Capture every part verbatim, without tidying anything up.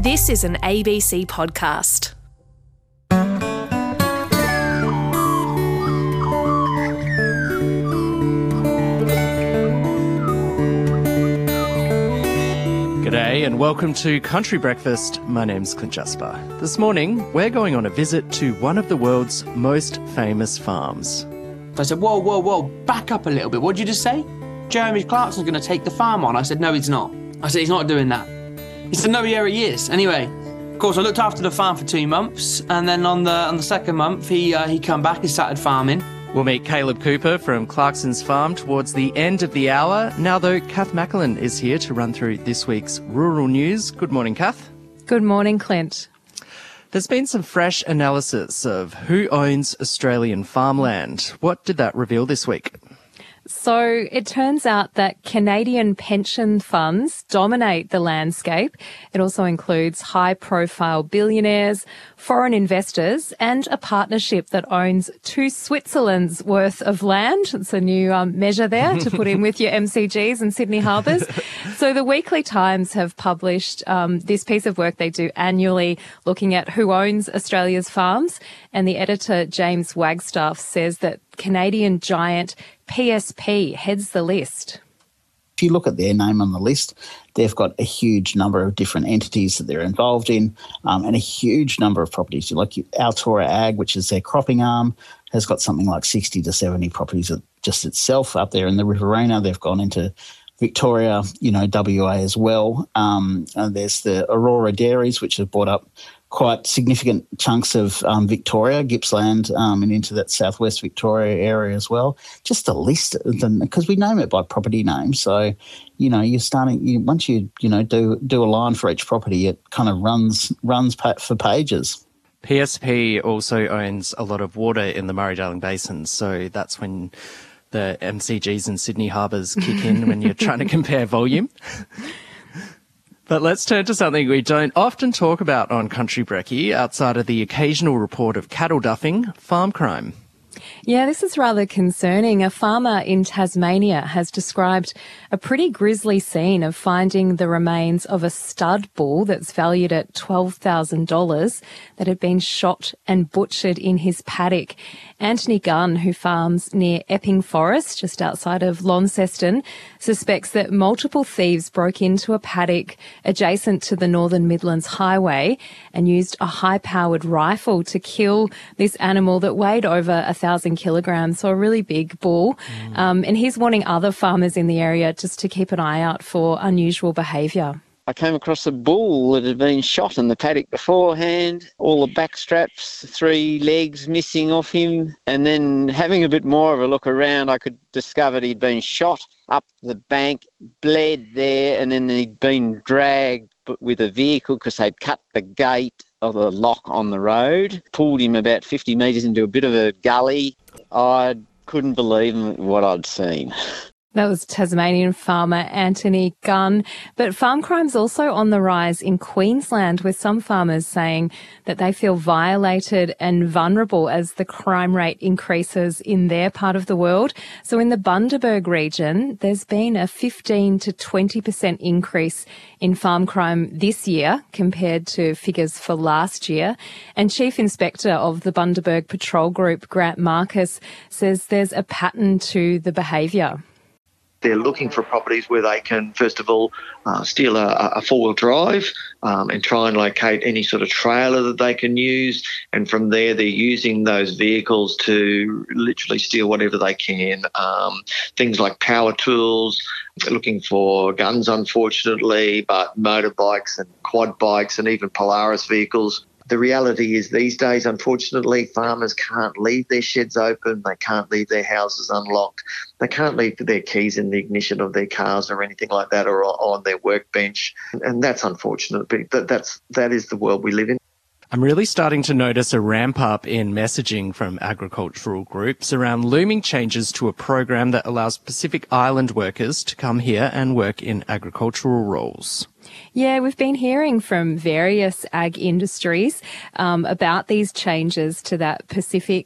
This is an A B C podcast. G'day and welcome to Country Breakfast. My name's Clint Jasper. This morning, we're going on a visit to one of the world's most famous farms. I said, whoa, whoa, whoa, back up a little bit. What did you just say? Jeremy Clarkson's going to take the farm on. I said, no, he's not. I said, he's not doing that. He said, no, yeah, he is. Anyway, of course, I looked after the farm for two months, and then on the on the second month, he uh, he come back and started farming. We'll meet Caleb Cooper from Clarkson's farm towards the end of the hour. Now, though, Kath Macklin is here to run through this week's rural news. Good morning, Kath. Good morning, Clint. There's been some fresh analysis of who owns Australian farmland. What did that reveal this week? So it turns out that Canadian pension funds dominate the landscape. It also includes high-profile billionaires, foreign investors, and a partnership that owns two Switzerland's worth of land. It's a new um, measure there to put in with your M C Gs and Sydney Harbours. So the Weekly Times have published um, this piece of work they do annually looking at who owns Australia's farms. And the editor, James Wagstaff, says that Canadian giant P S P heads the list. If you look at their name on the list, they've got a huge number of different entities that they're involved in um, and a huge number of properties. Like Altura Ag, which is their cropping arm, has got something like sixty to seventy properties just itself up there in the Riverina. They've gone into Victoria, you know, W A as well. Um, and there's the Aurora Dairies, which have bought up quite significant chunks of um, Victoria, Gippsland, um, and into that southwest Victoria area as well. Just a list of them, because we name it by property name. So, you know, you're starting, you, once you, you know, do do a line for each property, it kind of runs, runs pa- for pages. P S P also owns a lot of water in the Murray-Darling Basin, so that's when the M C Gs and Sydney Harbours kick in when you're trying to compare volume. But let's turn to something we don't often talk about on Country Brekkie, outside of the occasional report of cattle duffing, farm crime. Yeah, this is rather concerning. A farmer in Tasmania has described a pretty grisly scene of finding the remains of a stud bull that's valued at twelve thousand dollars that had been shot and butchered in his paddock. Anthony Gunn, who farms near Epping Forest, just outside of Launceston, suspects that multiple thieves broke into a paddock adjacent to the Northern Midlands Highway and used a high-powered rifle to kill this animal that weighed over a thousand kilograms, so a really big bull. Mm. Um, and he's warning other farmers in the area just to keep an eye out for unusual behaviour. I came across a bull that had been shot in the paddock beforehand, all the back straps, three legs missing off him, and then having a bit more of a look around, I could discover he'd been shot up the bank, bled there, and then he'd been dragged with a vehicle because they'd cut the gate of the lock on the road, pulled him about fifty metres into a bit of a gully. I couldn't believe what I'd seen. That was Tasmanian farmer Anthony Gunn. But farm crime's also on the rise in Queensland, with some farmers saying that they feel violated and vulnerable as the crime rate increases in their part of the world. So in the Bundaberg region, there's been a fifteen to twenty percent increase in farm crime this year compared to figures for last year. And Chief Inspector of the Bundaberg Patrol Group, Grant Marcus, says there's a pattern to the behaviour. They're looking for properties where they can, first of all, uh, steal a, a four-wheel drive um, and try and locate any sort of trailer that they can use. And from there, they're using those vehicles to literally steal whatever they can. Um, things like power tools, looking for guns, unfortunately, but motorbikes and quad bikes and even Polaris vehicles. The reality is these days, unfortunately, farmers can't leave their sheds open. They can't leave their houses unlocked. They can't leave their keys in the ignition of their cars or anything like that, or on their workbench. And that's unfortunate, but that's, that is the world we live in. I'm really starting to notice a ramp up in messaging from agricultural groups around looming changes to a program that allows Pacific Island workers to come here and work in agricultural roles. Yeah, we've been hearing from various ag industries um, about these changes to that Pacific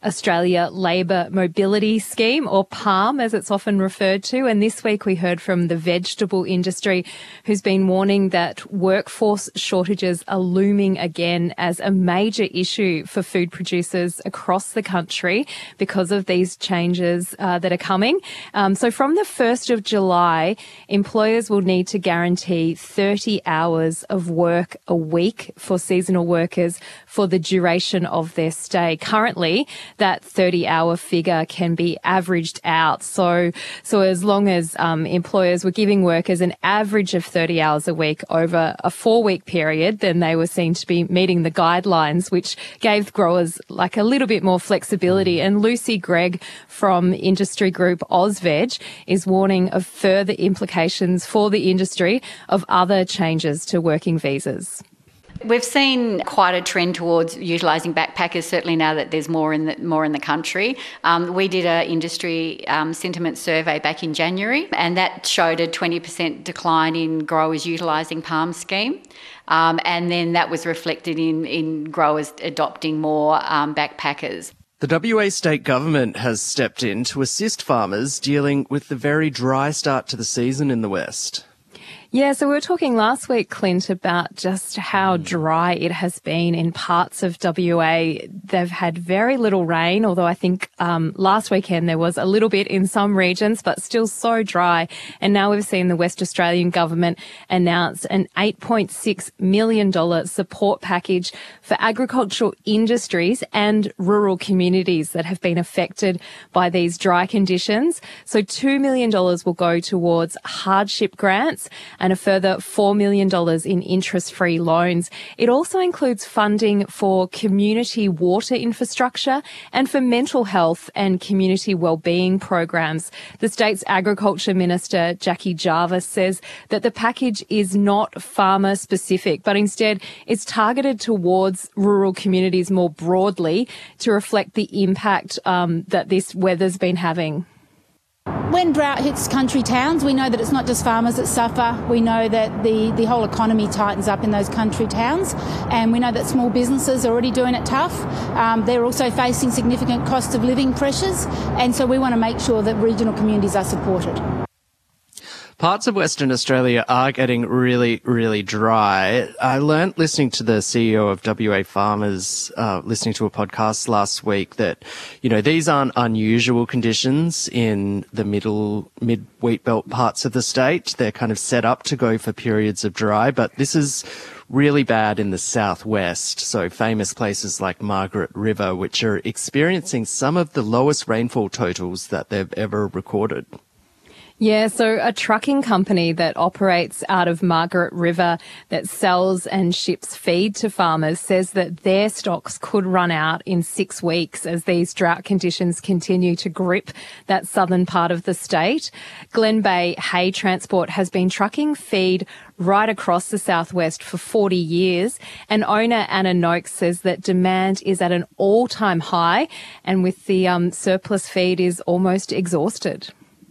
Australia Labour Mobility Scheme, or PALM as it's often referred to. And this week we heard from the vegetable industry, who's been warning that workforce shortages are looming again as a major issue for food producers across the country because of these changes uh, that are coming. Um, so from the first of July, employers will need to guarantee thirty hours of work a week for seasonal workers for the duration of their stay. Currently, that thirty-hour figure can be averaged out. So, so as long as um, employers were giving workers an average of thirty hours a week over a four-week period, then they were seen to be meeting the guidelines, which gave growers like a little bit more flexibility. And Lucy Gregg from industry group AusVeg is warning of further implications for the industry of other changes to working visas. We've seen quite a trend towards utilising backpackers, certainly now that there's more in the, more in the country. Um, we did an industry um, sentiment survey back in January, and that showed a twenty percent decline in growers utilising PALM scheme. Um, and then that was reflected in, in growers adopting more um, backpackers. The W A state government has stepped in to assist farmers dealing with the very dry start to the season in the West. Yeah, so we were talking last week, Clint, about just how dry it has been in parts of W A. They've had very little rain, although I think um, last weekend there was a little bit in some regions, but still so dry. And now we've seen the West Australian government announce an eight point six million dollars support package for agricultural industries and rural communities that have been affected by these dry conditions. So two million dollars will go towards hardship grants and a further four million dollars in interest-free loans. It also includes funding for community water infrastructure and for mental health and community wellbeing programs. The state's Agriculture Minister, Jackie Jarvis, says that the package is not farmer-specific, but instead it's targeted towards rural communities more broadly to reflect the impact um, that this weather's been having. When drought hits country towns, we know that it's not just farmers that suffer. We know that the, the whole economy tightens up in those country towns, and we know that small businesses are already doing it tough. Um, they're also facing significant cost of living pressures, and so we want to make sure that regional communities are supported. Parts of Western Australia are getting really, really dry. I learnt listening to the C E O of W A Farmers, uh, listening to a podcast last week that, you know, these aren't unusual conditions in the middle, mid wheat belt parts of the state. They're kind of set up to go for periods of dry, but this is really bad in the southwest. So famous places like Margaret River, which are experiencing some of the lowest rainfall totals that they've ever recorded. Yeah, so a trucking company that operates out of Margaret River that sells and ships feed to farmers says that their stocks could run out in six weeks as these drought conditions continue to grip that southern part of the state. Glen Bay Hay Transport has been trucking feed right across the southwest for forty years, and owner Anna Noakes says that demand is at an all-time high, and with the um, surplus feed is almost exhausted.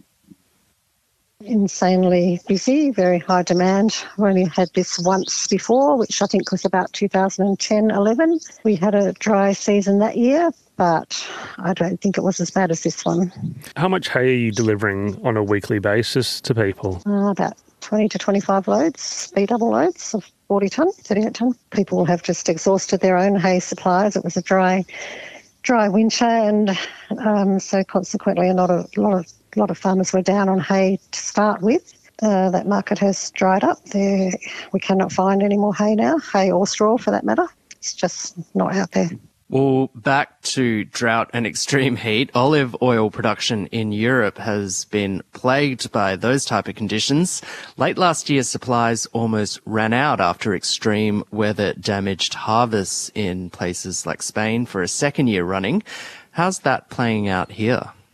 Insanely busy, very high demand. We only had this once before, which I think was about two thousand ten eleven. We had a dry season that year, but I don't think it was as bad as this one. How much hay are you delivering on a weekly basis to people? Uh, about twenty to twenty-five loads, B double loads of forty tonne, thirty-eight tonne. People have just exhausted their own hay supplies. It was a dry, dry winter, and um, so consequently a lot of, lot of A lot of farmers were down on hay to start with. Uh, that market has dried up. There, we cannot find any more hay now, hay or straw for that matter. It's just not out there. Well, back to drought and extreme heat. Olive oil production in Europe has been plagued by those type of conditions. Late last year, supplies almost ran out after extreme weather damaged harvests in places like Spain for a second year running. How's that playing out here?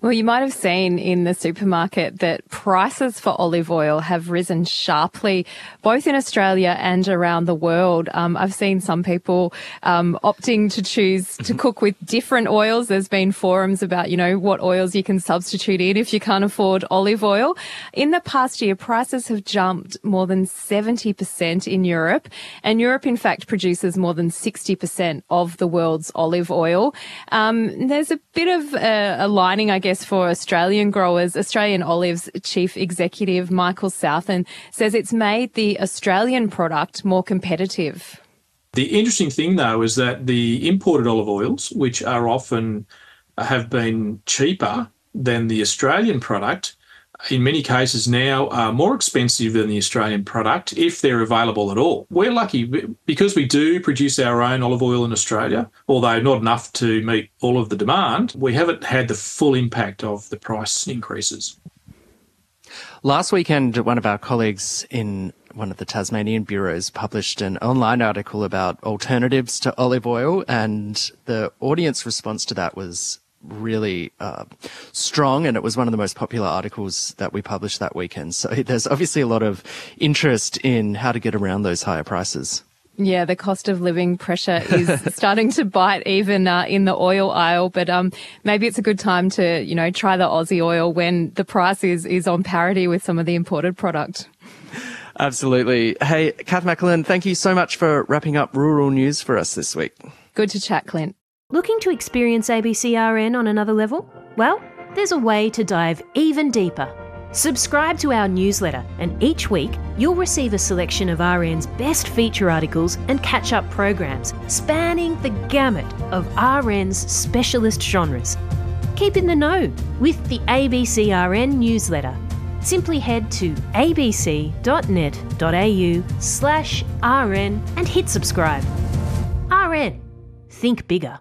Well, you might have seen in the supermarket that prices for olive oil have risen sharply, both in Australia and around the world. Um, I've seen some people um, opting to choose to cook with different oils. There's been forums about, you know, what oils you can substitute in if you can't afford olive oil. In the past year, prices have jumped more than seventy percent in Europe, and Europe, in fact, produces more than sixty percent of the world's olive oil. Um, there's a bit of a, a lining, I guess, for Australian growers. Australian Olives Chief Executive Michael Southen says it's made the Australian product more competitive. The interesting thing, though, is that the imported olive oils, which are often have been cheaper than the Australian product, in many cases now are more expensive than the Australian product if they're available at all. We're lucky because we do produce our own olive oil in Australia, although not enough to meet all of the demand. We haven't had the full impact of the price increases. Last weekend, one of our colleagues in one of the Tasmanian bureaus published an online article about alternatives to olive oil, and the audience response to that was really uh, strong, and it was one of the most popular articles that we published that weekend. So there's obviously a lot of interest in how to get around those higher prices. Yeah, the cost of living pressure is starting to bite even uh, in the oil aisle, but um, maybe it's a good time to, you know, try the Aussie oil when the price is, is on parity with some of the imported product. Absolutely. Hey, Kath Macklin, thank you so much for wrapping up rural news for us this week. Good to chat, Clint. Looking to experience A B C R N on another level? Well, there's a way to dive even deeper. Subscribe to our newsletter, and each week you'll receive a selection of R N's best feature articles and catch-up programs spanning the gamut of R N's specialist genres. Keep in the know with the A B C R N newsletter. Simply head to abc.net.au slash RN and hit subscribe. R N. Think bigger.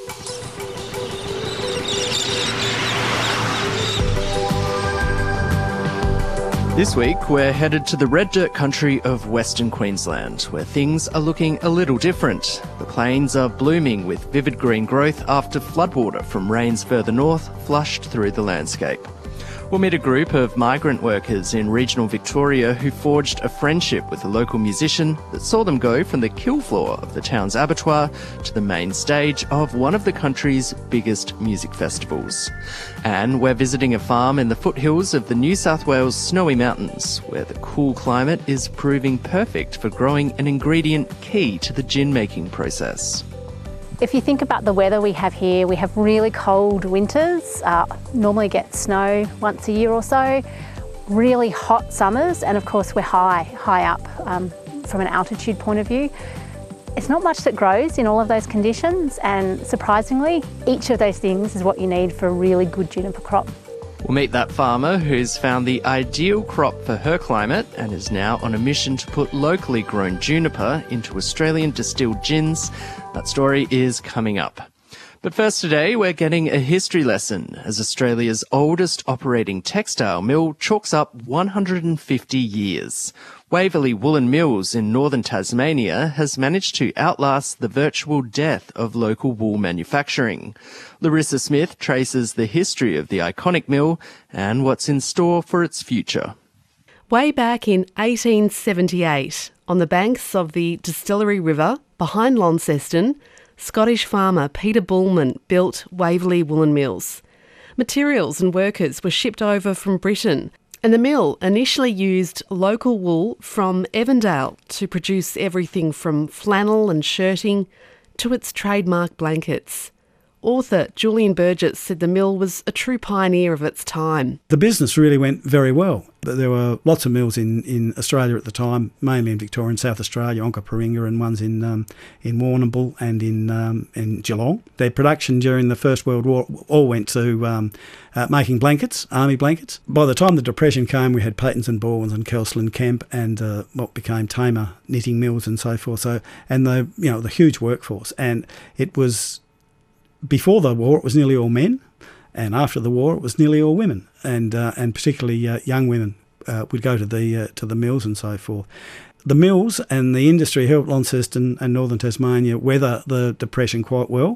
This week, we're headed to the red dirt country of Western Queensland, where things are looking a little different. The plains are blooming with vivid green growth after floodwater from rains further north flushed through the landscape. We'll meet a group of migrant workers in regional Victoria who forged a friendship with a local musician that saw them go from the kill floor of the town's abattoir to the main stage of one of the country's biggest music festivals. And we're visiting a farm in the foothills of the New South Wales Snowy Mountains, where the cool climate is proving perfect for growing an ingredient key to the gin making process. If you think about the weather we have here, we have really cold winters, uh, normally get snow once a year or so, really hot summers, and of course we're high, high up um, from an altitude point of view. It's not much that grows in all of those conditions, and surprisingly, each of those things is what you need for a really good juniper crop. We'll meet that farmer who's found the ideal crop for her climate and is now on a mission to put locally grown juniper into Australian distilled gins. That story is coming up. But first today, we're getting a history lesson as Australia's oldest operating textile mill chalks up one hundred fifty years. Waverley Woolen Mills in northern Tasmania has managed to outlast the virtual death of local wool manufacturing. Larissa Smith traces the history of the iconic mill and what's in store for its future. Way back in eighteen seventy-eight, on the banks of the Distillery River behind Launceston, Scottish farmer Peter Bullman built Waverley Woolen Mills. Materials and workers were shipped over from Britain, and the mill initially used local wool from Evandale to produce everything from flannel and shirting to its trademark blankets. Author Julian Burgess said the mill was a true pioneer of its time. The business really went very well. There were lots of mills in, in Australia at the time, mainly in Victoria and South Australia, Onkaparinga, and ones in um, in Warrnambool and in um, in Geelong. Their production during the First World War all went to um, uh, making blankets, army blankets. By the time the Depression came, we had Patons and Baldwins and Kelsall and Kemp and uh, what became Tamer knitting mills and so forth. So and the you know the huge workforce, and it was. Before the war, it was nearly all men, and after the war, it was nearly all women, and uh, and particularly uh, young women uh, would go to the uh, to the mills and so forth. The mills and the industry helped Launceston and Northern Tasmania weather the Depression quite well.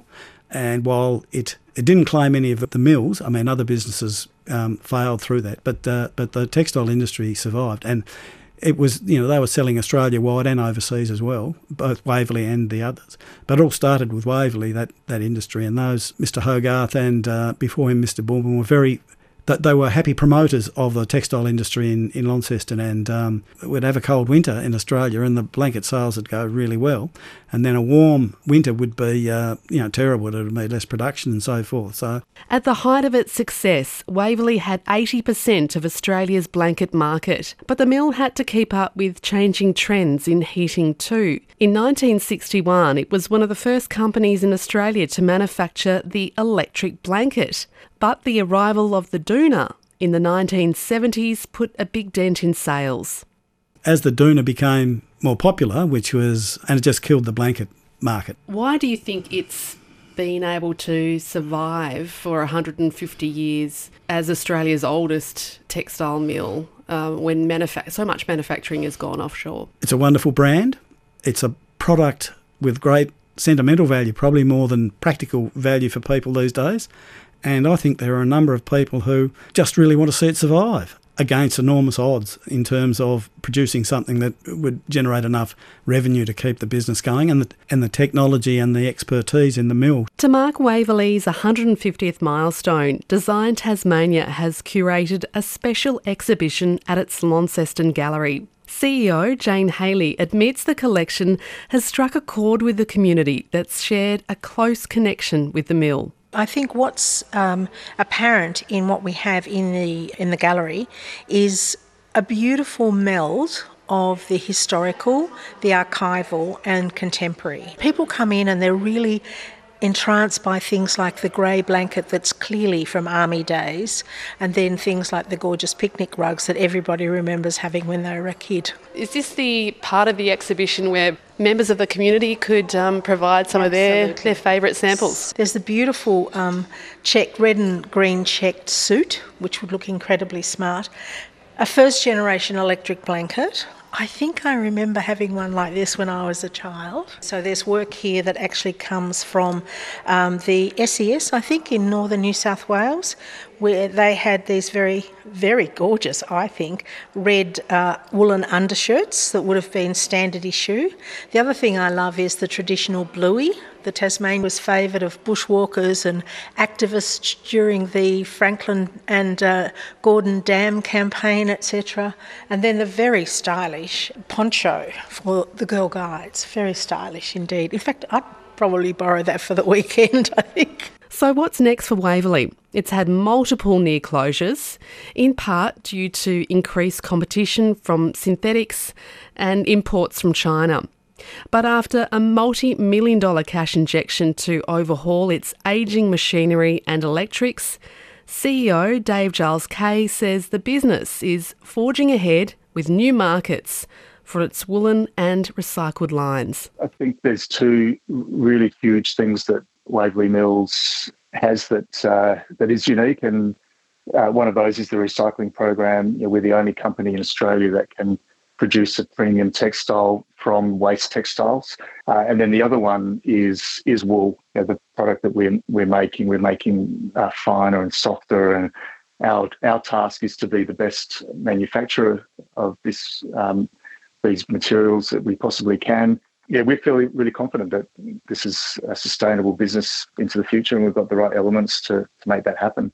And while it, it didn't claim any of the mills, I mean, other businesses um, failed through that, but uh, but the textile industry survived. And it was, you know, they were selling Australia-wide and overseas as well, both Waverley and the others. But it all started with Waverley, that, that industry, and those, Mister Hogarth and uh, before him Mister Bullman, were very, that they were happy promoters of the textile industry in, in Launceston, and um, we'd have a cold winter in Australia and the blanket sales would go really well, and then a warm winter would be, uh, you know, terrible. It would be less production and so forth. So, at the height of its success, Waverley had eighty percent of Australia's blanket market, but the mill had to keep up with changing trends in heating too. In nineteen sixty-one, it was one of the first companies in Australia to manufacture the electric blanket. But the arrival of the Doona in the nineteen seventies put a big dent in sales. As the Doona became more popular, which was, and it just killed the blanket market. Why do you think it's been able to survive for one hundred fifty years as Australia's oldest textile mill uh, when manufa- so much manufacturing has gone offshore? It's a wonderful brand. It's a product with great sentimental value, probably more than practical value for people these days. And I think there are a number of people who just really want to see it survive against enormous odds in terms of producing something that would generate enough revenue to keep the business going, and the, and the technology and the expertise in the mill. To mark Waverley's one hundred fiftieth milestone, Design Tasmania has curated a special exhibition at its Launceston Gallery. C E O Jane Haley admits the collection has struck a chord with the community that's shared a close connection with the mill. I think what's um, apparent in what we have in the in the gallery is a beautiful meld of the historical, the archival and contemporary. People come in and they're really entranced by things like the grey blanket that's clearly from army days, and then things like the gorgeous picnic rugs that everybody remembers having when they were a kid. Is this the part of the exhibition where members of the community could um, provide some Absolutely. of their, their favourite samples? There's the beautiful um, checked, red and green checked suit, which would look incredibly smart. A first generation electric blanket. I think I remember having one like this when I was a child. So there's work here that actually comes from um, the S E S, I think, in northern New South Wales, where they had these very, very gorgeous, I think, red uh, woolen undershirts that would have been standard issue. The other thing I love is the traditional bluey. The Tasmanian was favoured of bushwalkers and activists during the Franklin and uh, Gordon Dam campaign, et cetera. And then the very stylish poncho for the Girl Guides. Very stylish indeed. In fact, I'd probably borrow that for the weekend, I think. So what's next for Waverley? It's had multiple near closures, in part due to increased competition from synthetics and imports from China. But after a multi-million dollar cash injection to overhaul its ageing machinery and electrics, C E O Dave Giles Kay says the business is forging ahead with new markets for its woolen and recycled lines. I think there's two really huge things that Waverley Mills has that uh, that is unique, and uh, one of those is the recycling program. You know, we're the only company in Australia that can produce a premium textile from waste textiles, uh, and then the other one is is wool. You know, the product that we're we're making, we're making uh, finer and softer, and our our task is to be the best manufacturer of this um, these materials that we possibly can. Yeah, we're feeling really confident that this is a sustainable business into the future, and we've got the right elements to, to make that happen.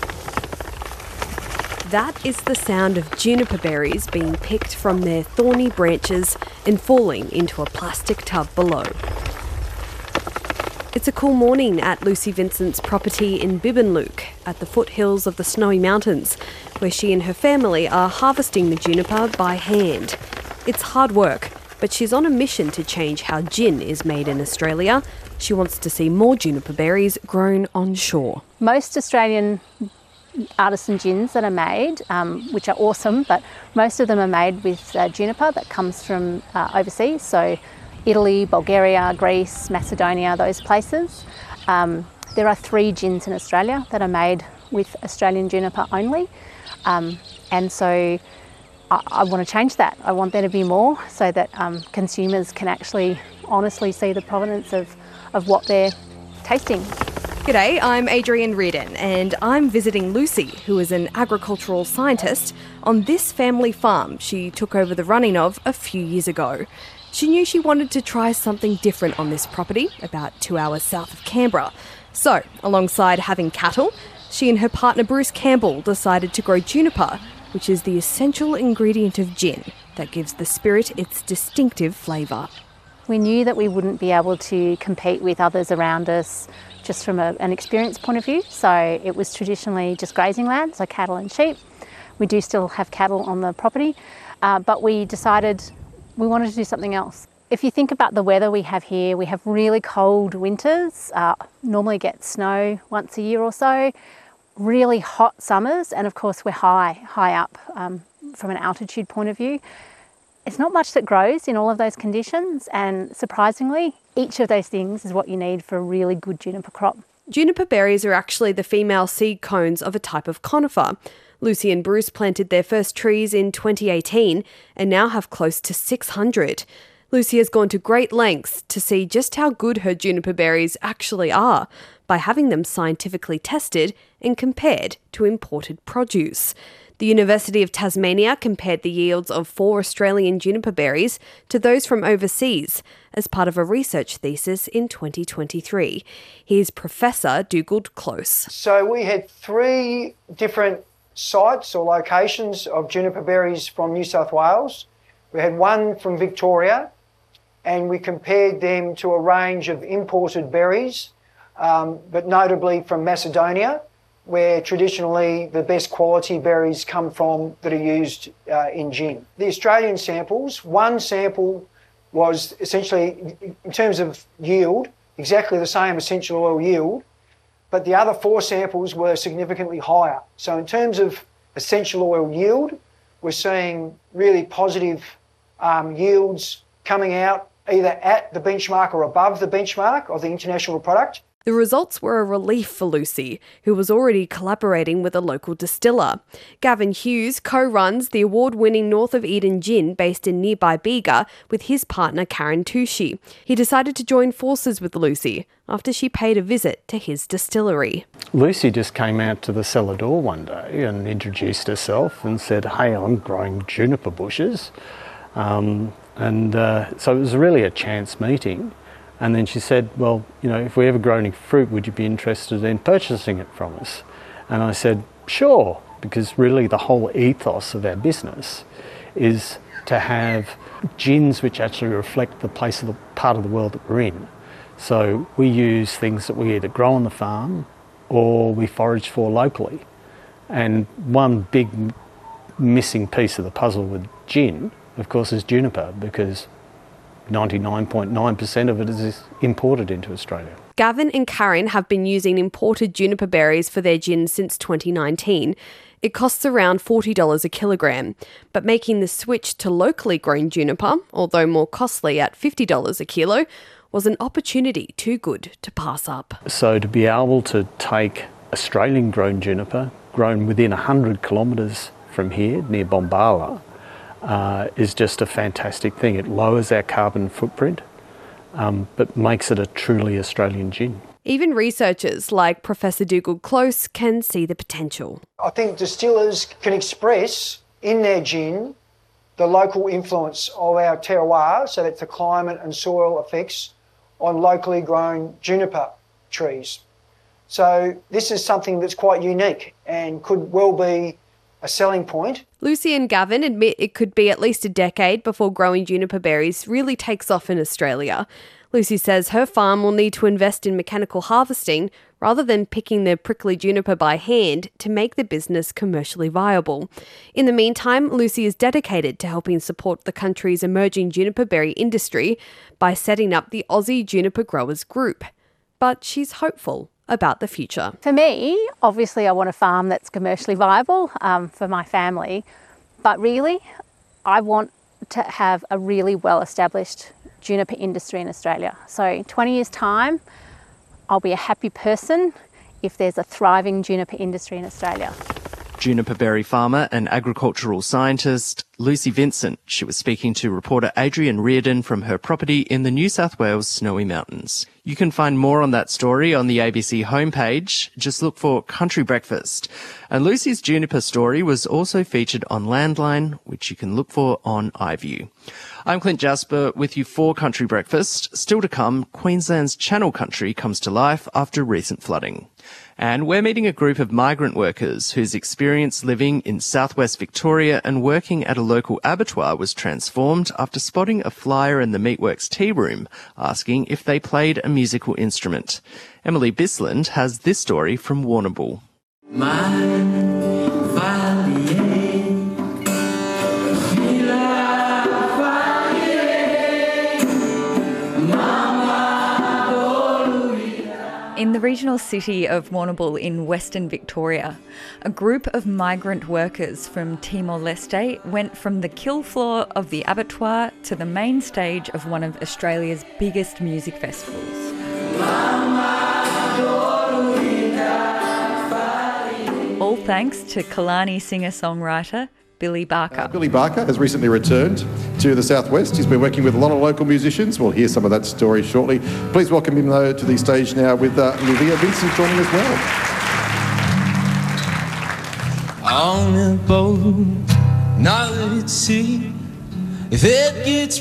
That is the sound of juniper berries being picked from their thorny branches and falling into a plastic tub below. It's a cool morning at Lucy Vincent's property in Bibbinlook at the foothills of the Snowy Mountains, where she and her family are harvesting the juniper by hand. It's hard work, but she's on a mission to change how gin is made in Australia. She wants to see more juniper berries grown on shore. Most Australian artisan gins that are made, um, which are awesome, but most of them are made with uh, juniper that comes from uh, overseas, so Italy, Bulgaria, Greece, Macedonia, those places. Um, there are three gins in Australia that are made with Australian juniper only, um, and so I, I want to change that. I want there to be more so that um, consumers can actually honestly see the provenance of, of what they're tasting. G'day, I'm Adrienne Reardon and I'm visiting Lucy, who is an agricultural scientist, on this family farm she took over the running of a few years ago. She knew she wanted to try something different on this property, about two hours south of Canberra. So, alongside having cattle, she and her partner Bruce Campbell decided to grow juniper, which is the essential ingredient of gin that gives the spirit its distinctive flavour. We knew that we wouldn't be able to compete with others around us just from a, an experience point of view. So it was traditionally just grazing land, so cattle and sheep. We do still have cattle on the property, uh, but we decided we wanted to do something else. If you think about the weather we have here, we have really cold winters, uh, normally get snow once a year or so, really hot summers, and of course we're high, high up um, from an altitude point of view. It's not much that grows in all of those conditions, and surprisingly, each of those things is what you need for a really good juniper crop. Juniper berries are actually the female seed cones of a type of conifer. Lucy and Bruce planted their first trees in twenty eighteen and now have close to six hundred. Lucy has gone to great lengths to see just how good her juniper berries actually are by having them scientifically tested and compared to imported produce. The University of Tasmania compared the yields of four Australian juniper berries to those from overseas as part of a research thesis in twenty twenty-three. Here's Professor Dugald Close. So we had three different sites or locations of juniper berries from New South Wales. We had one from Victoria, and we compared them to a range of imported berries, um, but notably from Macedonia, where traditionally the best quality berries come from that are used uh, in gin. The Australian samples, one sample was essentially, in terms of yield, exactly the same essential oil yield, but the other four samples were significantly higher. So in terms of essential oil yield, we're seeing really positive um, yields coming out either at the benchmark or above the benchmark of the international product. The results were a relief for Lucy, who was already collaborating with a local distiller. Gavin Hughes co-runs the award-winning North of Eden gin based in nearby Bega with his partner Karen Touchy. He decided to join forces with Lucy after she paid a visit to his distillery. Lucy just came out to the cellar door one day and introduced herself and said, "Hey, I'm growing juniper bushes." Um, and uh, so it was really a chance meeting. And then she said, "Well, you know, if we ever grow any fruit, would you be interested in purchasing it from us?" And I said, "Sure," because really the whole ethos of our business is to have gins which actually reflect the place of the part of the world that we're in. So we use things that we either grow on the farm or we forage for locally. And one big missing piece of the puzzle with gin, of course, is juniper, because ninety-nine point nine percent of it is imported into Australia. Gavin and Karen have been using imported juniper berries for their gin since twenty nineteen. It costs around forty dollars a kilogram, but making the switch to locally grown juniper, although more costly at fifty dollars a kilo, was an opportunity too good to pass up. So to be able to take Australian grown juniper, grown within one hundred kilometres from here, near Bombala, Uh, is just a fantastic thing. It lowers our carbon footprint, um, but makes it a truly Australian gin. Even researchers like Professor Dugald Close can see the potential. I think distillers can express in their gin the local influence of our terroir, so that's the climate and soil effects on locally grown juniper trees. So this is something that's quite unique and could well be a selling point. Lucy and Gavin admit it could be at least a decade before growing juniper berries really takes off in Australia. Lucy says her farm will need to invest in mechanical harvesting rather than picking the prickly juniper by hand to make the business commercially viable. In the meantime, Lucy is dedicated to helping support the country's emerging juniper berry industry by setting up the Aussie Juniper Growers Group. But she's hopeful about the future. For me, obviously I want a farm that's commercially viable um, for my family, but really I want to have a really well-established juniper industry in Australia. So twenty years time, I'll be a happy person if there's a thriving juniper industry in Australia. Juniper berry farmer and agricultural scientist Lucy Vincent. She was speaking to reporter Adrian Reardon from her property in the New South Wales Snowy Mountains. You can find more on that story on the A B C homepage. Just look for Country Breakfast. And Lucy's juniper story was also featured on Landline, which you can look for on iView. I'm Clint Jasper with you for Country Breakfast. Still to come, Queensland's Channel Country comes to life after recent flooding. And we're meeting a group of migrant workers whose experience living in southwest Victoria and working at a local abattoir was transformed after spotting a flyer in the Meatworks tea room asking if they played a musical instrument. Emily Bisland has this story from Warrnambool. In the regional city of Warrnambool in Western Victoria, a group of migrant workers from Timor-Leste went from the kill floor of the abattoir to the main stage of one of Australia's biggest music festivals. All thanks to Kalani singer-songwriter Billy Barker. Uh, Billy Barker has recently returned to the southwest. He's been working with a lot of local musicians. We'll hear some of that story shortly. Please welcome him, though, to the stage now with uh, Livia Vincent joining as well. On a boat, not at sea. If it gets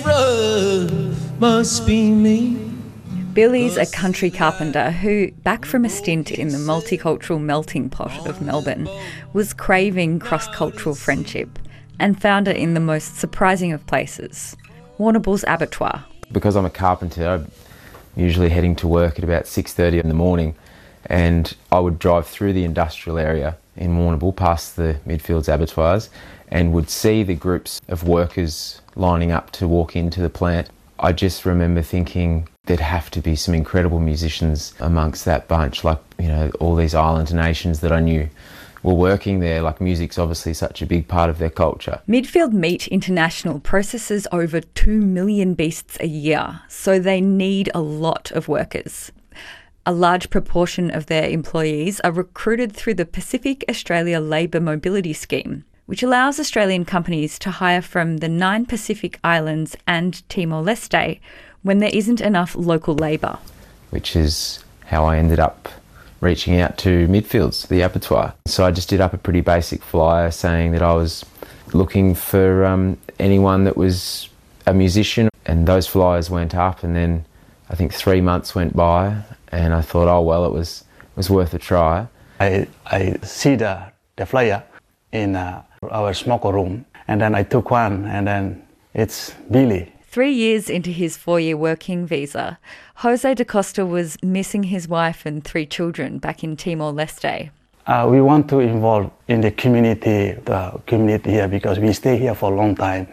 rough, must be me. Billy's a country carpenter who, back from a stint in the multicultural melting pot of Melbourne, was craving cross-cultural friendship and found it in the most surprising of places, Warrnambool's abattoir. Because I'm a carpenter, I'm usually heading to work at about six thirty in the morning, and I would drive through the industrial area in Warrnambool past the Midfields abattoirs and would see the groups of workers lining up to walk into the plant. I just remember thinking there'd have to be some incredible musicians amongst that bunch, like, you know, all these island nations that I knew were working there. Like, music's obviously such a big part of their culture. Midfield Meat International processes over two million beasts a year, so they need a lot of workers. A large proportion of their employees are recruited through the Pacific Australia Labour Mobility Scheme, which allows Australian companies to hire from the nine Pacific Islands and Timor-Leste when there isn't enough local labour. Which is how I ended up reaching out to Midfields, the abattoir. So I just did up a pretty basic flyer saying that I was looking for um, anyone that was a musician, and those flyers went up, and then I think three months went by, and I thought, oh well, it was it was worth a try. I, I see the, the flyer in uh, our smoker room, and then I took one, and then it's Billy. Three years into his four-year working visa, Jose da Costa was missing his wife and three children back in Timor-Leste. Uh, we want to involve in the community, the community here, because we stay here for a long time.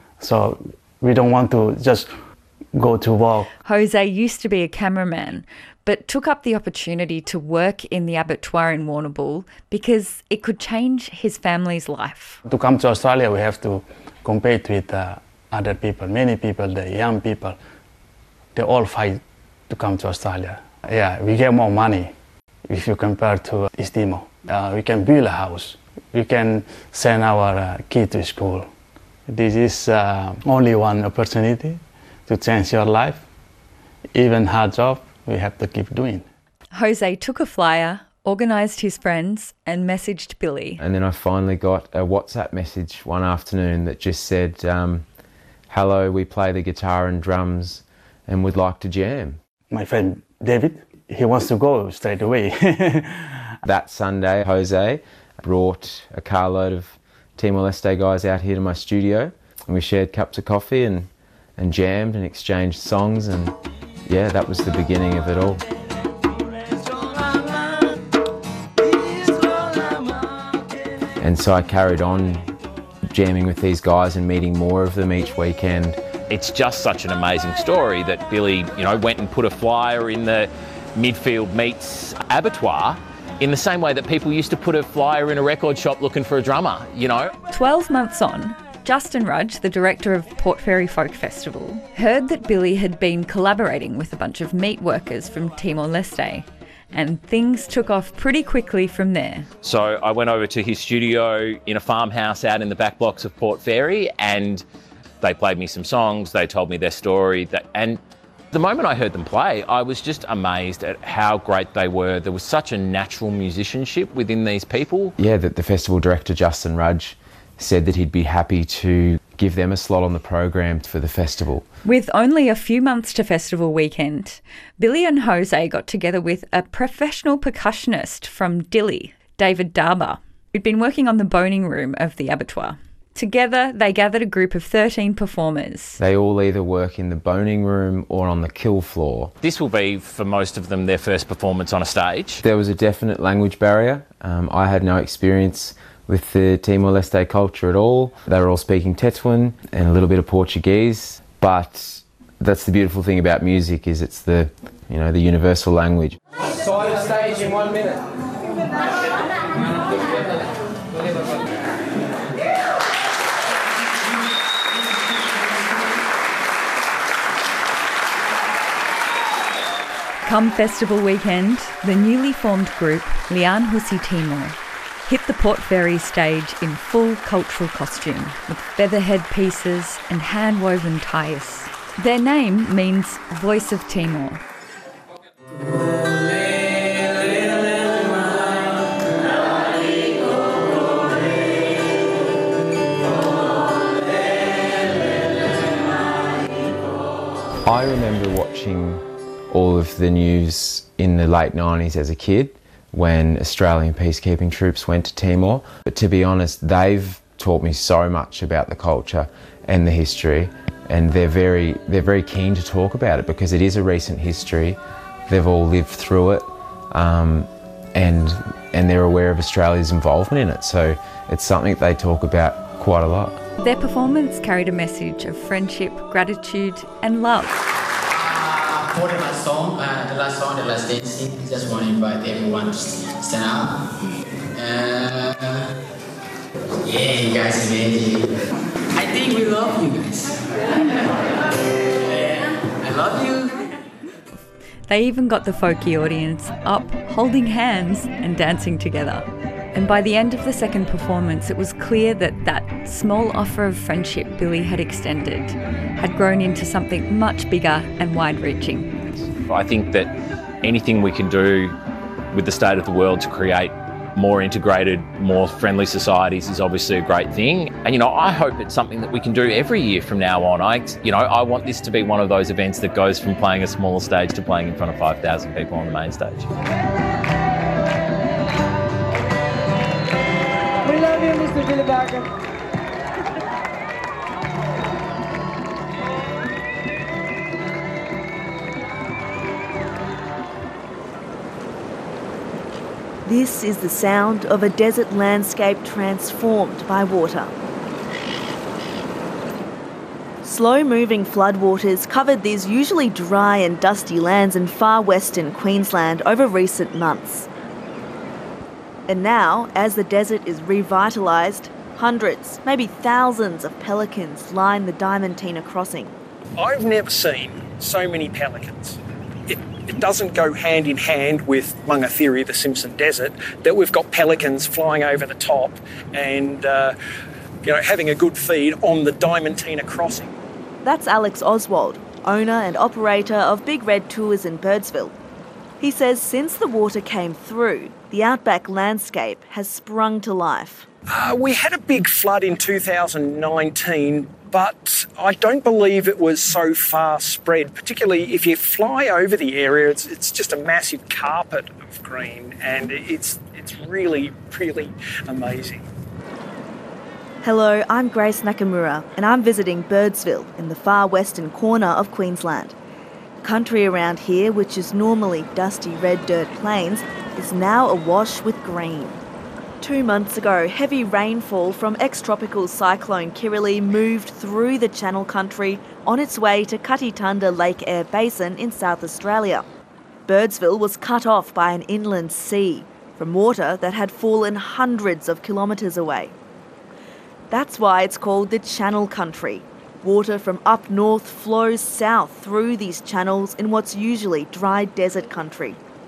So we don't want to just go to work. Jose used to be a cameraman, but took up the opportunity to work in the abattoir in Warrnambool because it could change his family's life. To come to Australia, we have to compete with uh, other people. Many people, the young people, they all fight to come to Australia. Yeah, we get more money if you compare to East Timor. Uh, we can build a house. We can send our uh, kid to school. This is uh, only one opportunity to change your life. Even hard job, we have to keep doing. Jose took a flyer, organised his friends and messaged Billy. And then I finally got a WhatsApp message one afternoon that just said, um, hello, we play the guitar and drums and would like to jam. My friend David, he wants to go straight away. That Sunday, Jose brought a carload of Timor-Leste guys out here to my studio, and we shared cups of coffee and, and jammed and exchanged songs, and yeah, that was the beginning of it all. And so I carried on jamming with these guys and meeting more of them each weekend. It's just such an amazing story that Billy, you know, went and put a flyer in the Midfield Meats abattoir in the same way that people used to put a flyer in a record shop looking for a drummer, you know. Twelve months on, Justin Rudge, the director of Port Fairy Folk Festival, heard that Billy had been collaborating with a bunch of meat workers from Timor-Leste and things took off pretty quickly from there. So I went over to his studio in a farmhouse out in the back blocks of Port Fairy, and they played me some songs, they told me their story, that, and the moment I heard them play, I was just amazed at how great they were. There was such a natural musicianship within these people. Yeah, that the festival director, Justin Rudge, said that he'd be happy to give them a slot on the program for the festival. With only a few months to festival weekend, Billy and Jose got together with a professional percussionist from Dili, David Darber, who'd been working on the boning room of the abattoir. Together, they gathered a group of thirteen performers. They all either work in the boning room or on the kill floor. This will be, for most of them, their first performance on a stage. There was a definite language barrier. Um, I had no experience with the Timor-Leste culture at all. They were all speaking Tetuan and a little bit of Portuguese, but that's the beautiful thing about music, is it's the, you know, the universal language. Side of stage in one minute. Come festival weekend, the newly formed group Lian Husi Timor hit the Port Fairy stage in full cultural costume with feather headpieces and hand-woven ties. Their name means Voice of Timor. I remember watching all of the news in the late nineties as a kid when Australian peacekeeping troops went to Timor. But to be honest, they've taught me so much about the culture and the history, and they're very, they're very keen to talk about it because it is a recent history. They've all lived through it, um, and, and they're aware of Australia's involvement in it. So it's something they talk about quite a lot. Their performance carried a message of friendship, gratitude and love. For the last song, uh, the last song, the last dancing, just want to invite everyone to stand up. Uh, yeah, you guys amazing. I think we love you guys. Yeah, I love you. They even got the folky audience up, holding hands and dancing together. And by the end of the second performance, it was clear that that small offer of friendship Billy had extended had grown into something much bigger and wide-reaching. I think that anything we can do with the state of the world to create more integrated, more friendly societies is obviously a great thing. And, you know, I hope it's something that we can do every year from now on. I, you know, I want this to be one of those events that goes from playing a smaller stage to playing in front of five thousand people on the main stage. We love you, Mister Billy Barker. This is the sound of a desert landscape transformed by water. Slow-moving floodwaters covered these usually dry and dusty lands in far western Queensland over recent months. And now, as the desert is revitalised, hundreds, maybe thousands of pelicans line the Diamantina crossing. I've never seen so many pelicans. It, it doesn't go hand in hand with Mungathiri, the Simpson Desert, that we've got pelicans flying over the top and uh, you know, having a good feed on the Diamantina crossing. That's Alex Oswald, owner and operator of Big Red Tours in Birdsville. He says since the water came through, the outback landscape has sprung to life. Uh, we had a big flood in two thousand nineteen, but I don't believe it was so far spread, particularly if you fly over the area. It's, it's just a massive carpet of green, and it's, it's really, really amazing. Hello, I'm Grace Nakamura, and I'm visiting Birdsville in the far western corner of Queensland. Country around here, which is normally dusty red dirt plains, is now awash with green. Two months ago, heavy rainfall from ex-tropical cyclone Kirrily moved through the Channel Country on its way to Cutty-Tunda Lake Eyre Basin in South Australia. Birdsville was cut off by an inland sea from water that had fallen hundreds of kilometres away. That's why it's called the Channel Country. Water from up north flows south through these channels in what's usually dry desert country.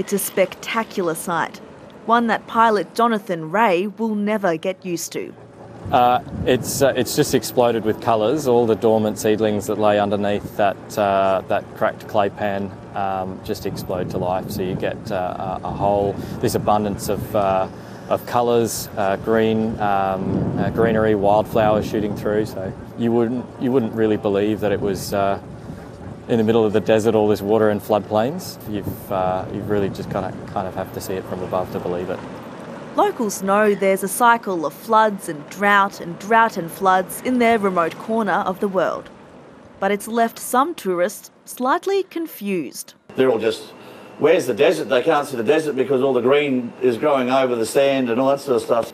It's a spectacular sight, one that pilot Jonathan Ray will never get used to. Uh, it's uh, it's just exploded with colours. All the dormant seedlings that lay underneath that uh, that cracked clay pan um, just explode to life. So you get uh, a whole this abundance of uh, of colours, uh, green, um, uh, greenery, wildflowers shooting through. So you wouldn't you wouldn't really believe that it was uh, in the middle of the desert, all this water and floodplains. You've uh, you really just kind of kind of have to see it from above to believe it. Locals know there's a cycle of floods and drought and drought and floods in their remote corner of the world. But it's left some tourists slightly confused. They're all just, where's the desert? They can't see the desert because all the green is growing over the sand and all that sort of stuff.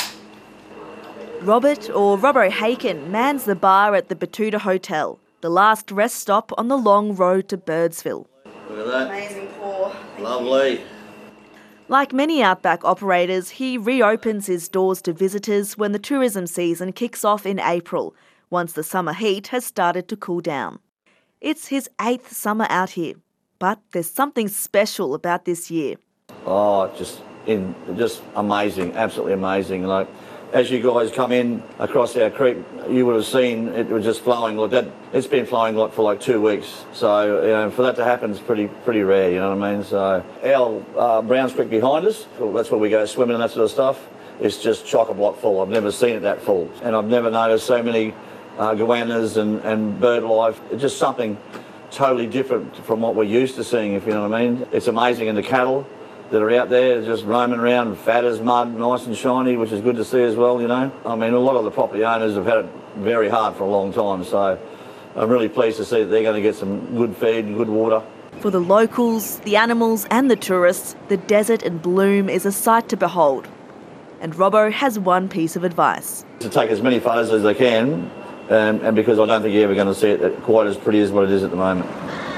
Robert, or Robbo Haken, mans the bar at the Batuta Hotel, the last rest stop on the long road to Birdsville. Look at that. Amazing pour. Lovely. Like many outback operators, he reopens his doors to visitors when the tourism season kicks off in April, once the summer heat has started to cool down. It's his eighth summer out here, but there's something special about this year. Oh, just in, just amazing, absolutely amazing. Like, as you guys come in across our creek, you would have seen it was just flowing like that. It's been flowing like for like two weeks. So, you know, for that to happen is pretty pretty rare, you know what I mean? So our uh, Browns Creek behind us, well, that's where we go swimming and that sort of stuff, it's just chock-a-block full. I've never seen it that full. And I've never noticed so many uh, goannas and, and bird life. It's just something totally different from what we're used to seeing, if you know what I mean. It's amazing. And the cattle that are out there just roaming around, fat as mud, nice and shiny, which is good to see as well, you know. I mean, a lot of the property owners have had it very hard for a long time, so I'm really pleased to see that they're going to get some good feed and good water. For the locals, the animals and the tourists, the desert in bloom is a sight to behold. And Robbo has one piece of advice. To take as many photos as they can, um, and because I don't think you're ever going to see it quite as pretty as what it is at the moment.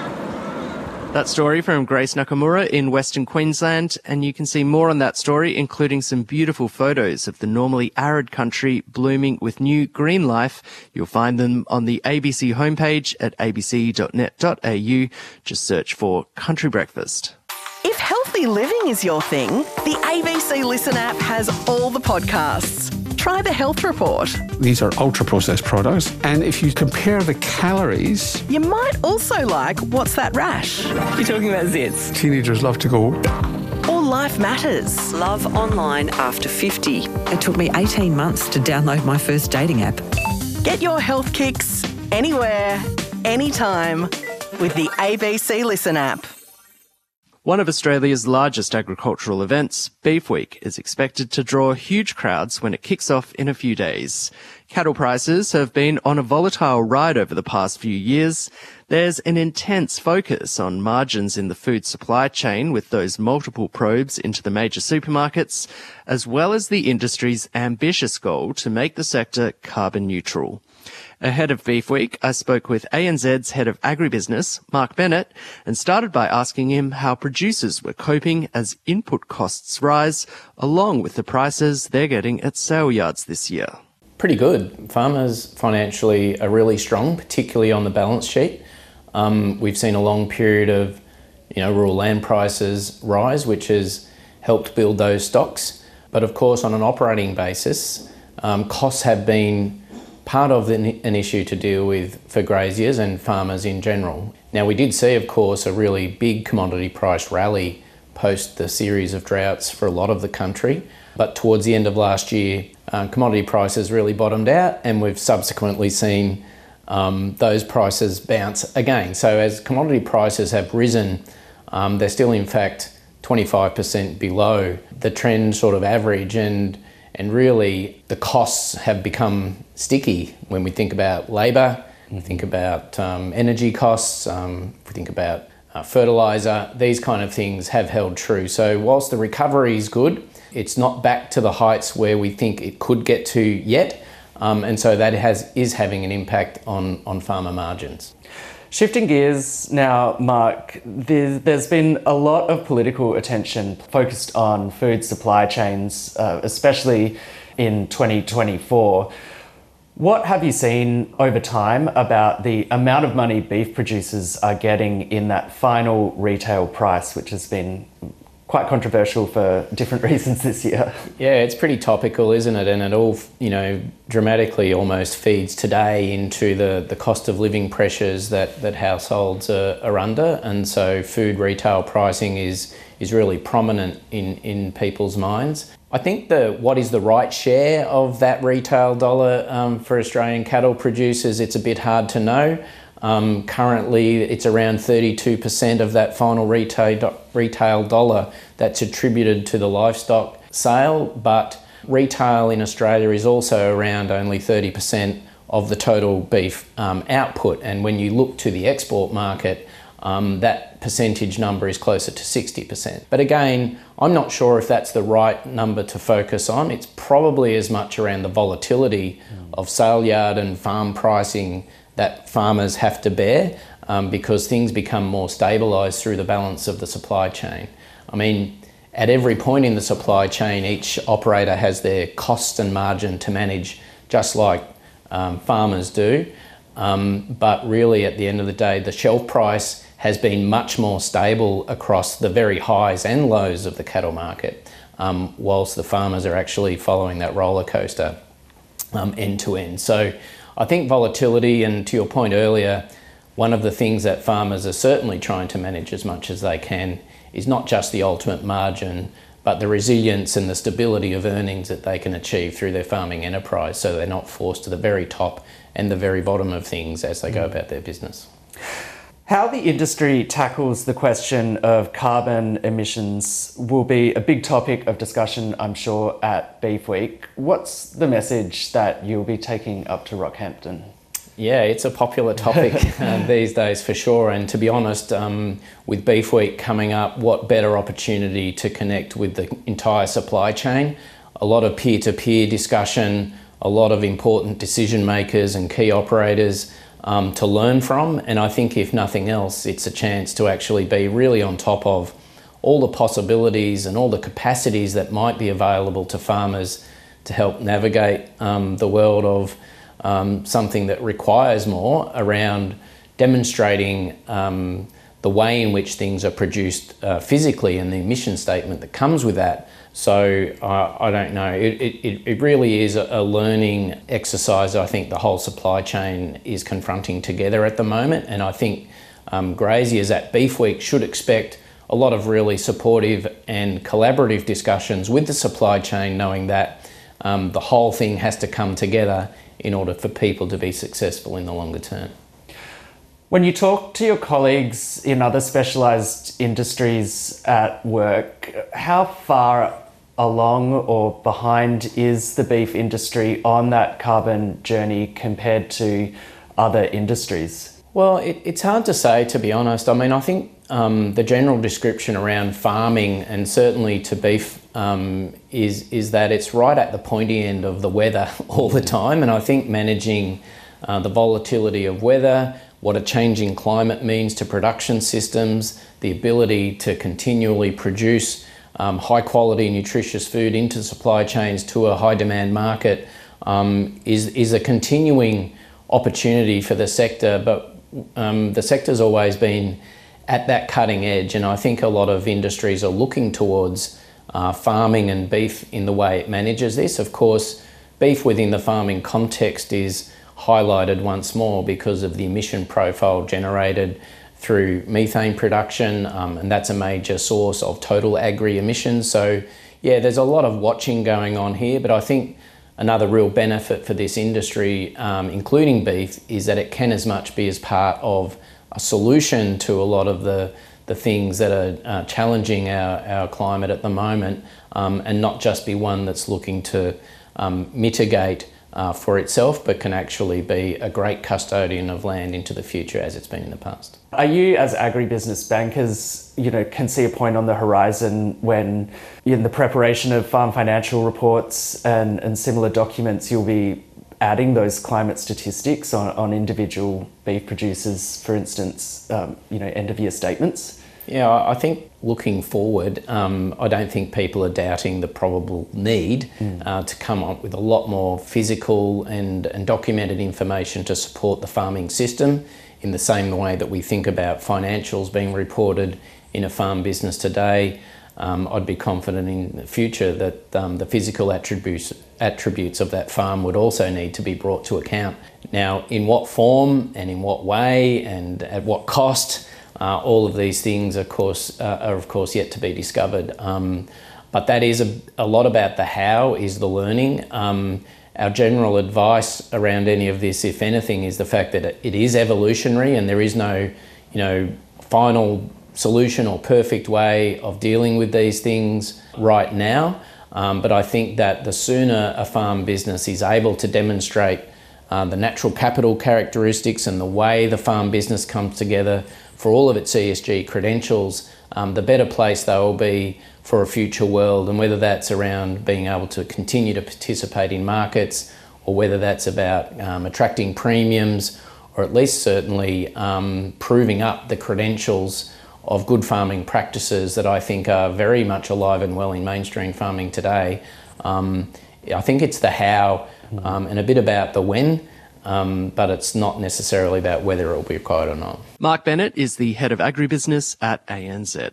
That story from Grace Nakamura in Western Queensland, and you can see more on that story, including some beautiful photos of the normally arid country blooming with new green life. You'll find them on the A B C homepage at a b c dot net dot a u. Just search for Country Breakfast. If healthy living is your thing, the A B C Listen app has all the podcasts. Try the Health Report. These are ultra-processed products, and if you compare the calories... You might also like What's That Rash? You're talking about zits. Teenagers love to go... Or Life Matters. Love online after fifty. It took me eighteen months to download my first dating app. Get your health kicks anywhere, anytime with the A B C Listen app. One of Australia's largest agricultural events, Beef Week, is expected to draw huge crowds when it kicks off in a few days. Cattle prices have been on a volatile ride over the past few years. There's an intense focus on margins in the food supply chain with those multiple probes into the major supermarkets, as well as the industry's ambitious goal to make the sector carbon neutral. Ahead of Beef Week, I spoke with A N Z's head of agribusiness, Mark Bennett, and started by asking him how producers were coping as input costs rise, along with the prices they're getting at sale yards this year. Pretty good. Farmers financially are really strong, particularly on the balance sheet. Um, we've seen a long period of, you know, rural land prices rise, which has helped build those stocks. But of course, on an operating basis, um, costs have been part of an, an issue to deal with for graziers and farmers in general. Now, we did see, of course, a really big commodity price rally post the series of droughts for a lot of the country. But towards the end of last year, uh, commodity prices really bottomed out, and we've subsequently seen um, those prices bounce again. So as commodity prices have risen, um, they're still in fact twenty-five percent below the trend sort of average, and And really, the costs have become sticky when we think about labour, mm-hmm. we think about um, energy costs, um, we think about uh, fertiliser. These kind of things have held true. So whilst the recovery is good, it's not back to the heights where we think it could get to yet. Um, and so that has is having an impact on, on farmer margins. Shifting gears now, Mark, there's, there's been a lot of political attention focused on food supply chains, uh, especially in twenty twenty-four. What have you seen over time about the amount of money beef producers are getting in that final retail price, which has been quite controversial for different reasons this year? Yeah, it's pretty topical, isn't it? And it all, you know, dramatically almost feeds today into the, the cost of living pressures that, that households are, are under. And so food retail pricing is is really prominent in, in people's minds. I think the what is the right share of that retail dollar um, for Australian cattle producers, it's a bit hard to know. Um, currently, it's around thirty-two percent of that final retail, retail dollar that's attributed to the livestock sale, but retail in Australia is also around only thirty percent of the total beef um, output. And when you look to the export market, um, that percentage number is closer to sixty percent. But again, I'm not sure if that's the right number to focus on. It's probably as much around the volatility mm. of sale yard and farm pricing that farmers have to bear um, because things become more stabilised through the balance of the supply chain. I mean, at every point in the supply chain, each operator has their cost and margin to manage, just like um, farmers do. Um, but really, at the end of the day, the shelf price has been much more stable across the very highs and lows of the cattle market, um, whilst the farmers are actually following that roller coaster um, end to end. So I think volatility, and to your point earlier, one of the things that farmers are certainly trying to manage as much as they can is not just the ultimate margin, but the resilience and the stability of earnings that they can achieve through their farming enterprise, so they're not forced to the very top and the very bottom of things as they go about their business. How the industry tackles the question of carbon emissions will be a big topic of discussion, I'm sure, at Beef Week. What's the message that you'll be taking up to Rockhampton? Yeah, it's a popular topic uh, these days for sure. And to be honest, um, with Beef Week coming up, what better opportunity to connect with the entire supply chain? A lot of peer-to-peer discussion, a lot of important decision makers and key operators Um, to learn from, and I think if nothing else, it's a chance to actually be really on top of all the possibilities and all the capacities that might be available to farmers to help navigate um, the world of um, something that requires more around demonstrating um, the way in which things are produced uh, physically and the emission statement that comes with that. So uh, I don't know, it, it, it really is a, a learning exercise I think the whole supply chain is confronting together at the moment, and I think um, graziers at Beef Week should expect a lot of really supportive and collaborative discussions with the supply chain, knowing that um, the whole thing has to come together in order for people to be successful in the longer term. When you talk to your colleagues in other specialised industries at work, how far along or behind is the beef industry on that carbon journey compared to other industries? Well, it, it's hard to say, to be honest. I mean, I think um, the general description around farming, and certainly to beef, um, is, is that it's right at the pointy end of the weather all the time. And I think managing uh, the volatility of weather, what a changing climate means to production systems, the ability to continually produce um, high quality nutritious food into supply chains to a high demand market um, is, is a continuing opportunity for the sector. But um, the sector's always been at that cutting edge, and I think a lot of industries are looking towards uh, farming and beef in the way it manages this. Of course, beef within the farming context is highlighted once more because of the emission profile generated through methane production, um, and that's a major source of total agri emissions. So yeah, there's a lot of watching going on here, but I think another real benefit for this industry, um, including beef, is that it can as much be as part of a solution to a lot of the, the things that are uh, challenging our, our climate at the moment, um, and not just be one that's looking to um, mitigate Uh, for itself, but can actually be a great custodian of land into the future as it's been in the past. Are you, as agribusiness bankers, you know, can see a point on the horizon when, in the preparation of farm financial reports and, and similar documents, you'll be adding those climate statistics on, on individual beef producers, for instance, um, you know, end of year statements? Yeah, I think looking forward, um, I don't think people are doubting the probable need mm. uh, to come up with a lot more physical and, and documented information to support the farming system, in the same way that we think about financials being reported in a farm business today. Um, I'd be confident in the future that um, the physical attributes attributes of that farm would also need to be brought to account. Now, in what form and in what way and at what cost, uh, all of these things, of course, uh, are of course yet to be discovered. Um, but that is a, a lot about the how, is the learning. Um, our general advice around any of this, if anything, is the fact that it is evolutionary and there is no, you know, final solution or perfect way of dealing with these things right now. Um, but I think that the sooner a farm business is able to demonstrate uh, the natural capital characteristics and the way the farm business comes together for all of its E S G credentials, um, the better place they will be for a future world. And whether that's around being able to continue to participate in markets, or whether that's about um, attracting premiums, or at least certainly um, proving up the credentials of good farming practices that I think are very much alive and well in mainstream farming today. Um, I think it's the how um, and a bit about the when, um, but it's not necessarily about whether it will be required or not. Mark Bennett is the head of agribusiness at A N Z.